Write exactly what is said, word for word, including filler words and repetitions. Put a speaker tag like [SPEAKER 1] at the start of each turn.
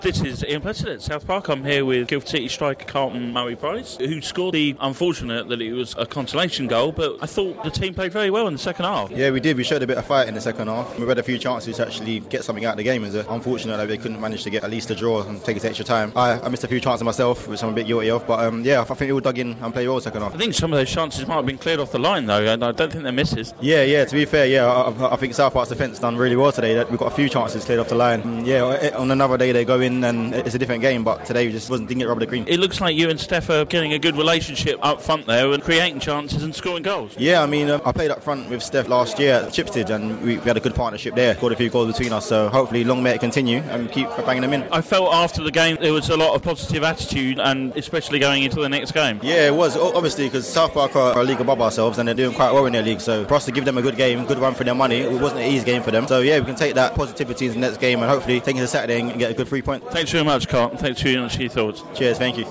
[SPEAKER 1] This is Ian Pleasant at South Park. I'm here with Guildford City striker Carlton Murray-Price, who scored the unfortunate that it was a consolation goal, but I thought the team played very well in the second half.
[SPEAKER 2] Yeah, we did. We showed a bit of fight in the second half. We had a few chances to actually get something out of the game. It's unfortunate that they couldn't manage to get at least a draw and take it to extra time. I, I missed a few chances myself, which I'm a bit guilty of, but um, yeah, I think we all dug in and played well second half.
[SPEAKER 1] I think some of those chances might have been cleared off the line, though, and I don't think they're misses.
[SPEAKER 2] Yeah, yeah, to be fair, yeah, I, I think South Park's defence done really well today. We've got a few chances cleared off the line. Mm, yeah, on another day they go in and it's a different game, but today we just wasn't didn't get rubber the green.
[SPEAKER 1] It looks like you and Steph are getting a good relationship up front there and creating chances and scoring goals.
[SPEAKER 2] Yeah, I mean, um, I played up front with Steph last year at Chipstead and we, we had a good partnership there. Scored a few goals between us, so hopefully long may it continue and keep banging them in.
[SPEAKER 1] I felt after the game there was a lot of positive attitude, and especially going into the next game.
[SPEAKER 2] Yeah, it was, obviously, because South Park are a league above ourselves and they're doing quite well in their league, so for us to give them a good game, good run for their money, it wasn't an easy game for them. So yeah, we can take that positivity into the next game and hopefully take it to Saturday and get a good three point.
[SPEAKER 1] Thanks very much, Carl. Thanks for your thoughts.
[SPEAKER 2] Cheers, thank you.